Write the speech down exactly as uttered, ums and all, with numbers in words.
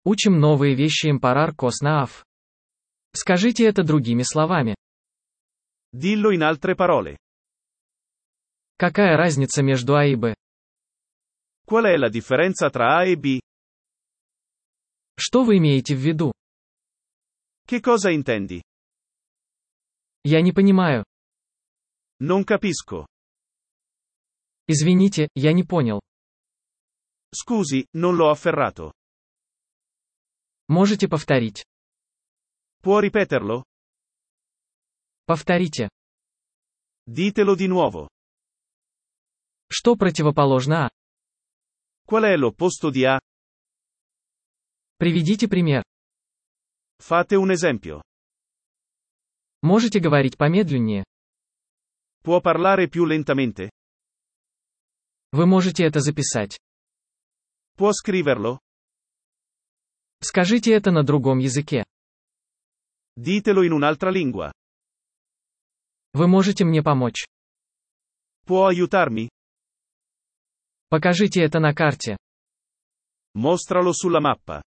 Учим новые вещи импарар коснаав. Скажите это другими словами. Dillo in altre parole. Какая разница между А и Б? Qual è la differenza tra A e B? Что вы имеете в виду? Che cosa intendi? Я не понимаю. Non capisco. Извините, я не понял. Scusi, non l'ho afferrato. Можете повторить? Può ripeterlo? Повторите. Ditelo di nuovo. Что противоположно А? Qual è l'opposto di A? Приведите пример. Fate un esempio. Можете говорить помедленнее? Può parlare più lentamente? Вы можете это записать. Può scriverlo? Скажите это на другом языке. Ditelo in un'altra lingua. Вы можете мне помочь. Può aiutarmi? Покажите это на карте. Mostralo sulla mappa.